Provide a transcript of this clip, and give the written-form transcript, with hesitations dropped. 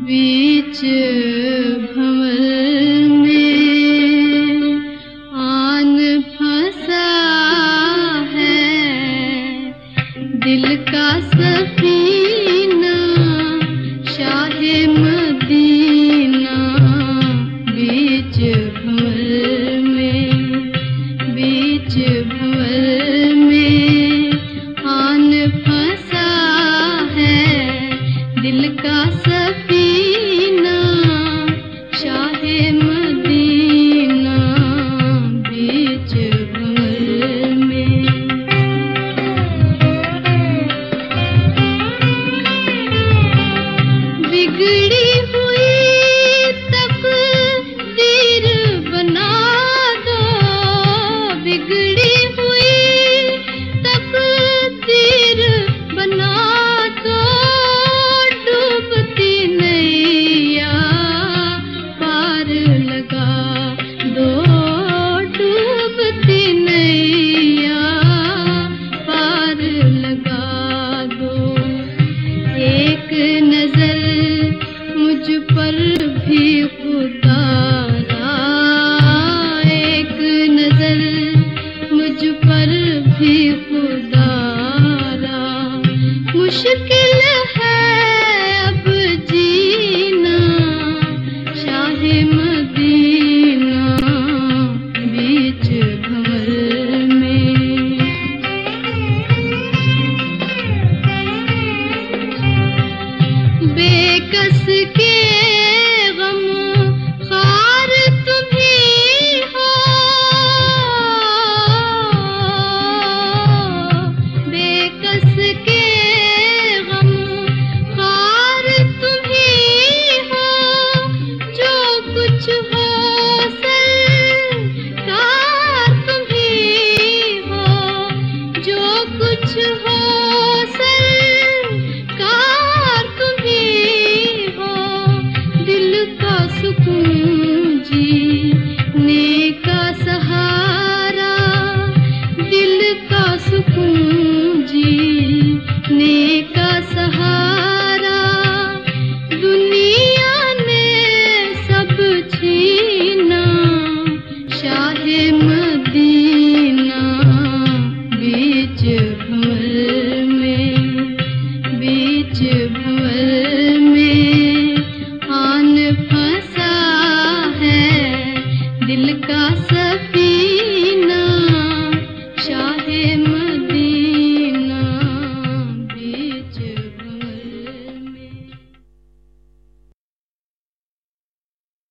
बीच भंवर में आन फंसा है, दिल का सफीना शाहे मदीना। बीच भंवर में आन फंसा है, दिल का सफीना शाहे मदीना। बीच भंवर में बिगड़ी हुई तकदीर बना दो, बिगड़ी हुई तकदीर बना दो। डूबती नैया पार लगा दो, डूबती नैया पार लगा दो। एक नजर मुझ पर भी खुदारा, एक नजर मुझ पर भी खुदारा। मुश्किल है अब जीना शाहे मदीना। बीच भंवर में बेकस के गम खार तुम्ही हो, बेकस के गम खार तुम्ही हो। जो कुछ हो सरकार तुम्ही हो, जो कुछ हो सरकार तुम्ही हो। दिल का सुकून जीने का सहारा, दिल का सुकून जीने का सहारा। दुनिया ने सब छीना शाहे मदीना। बीच भंवर में आन फंसा है, दिल का सफीना शाहे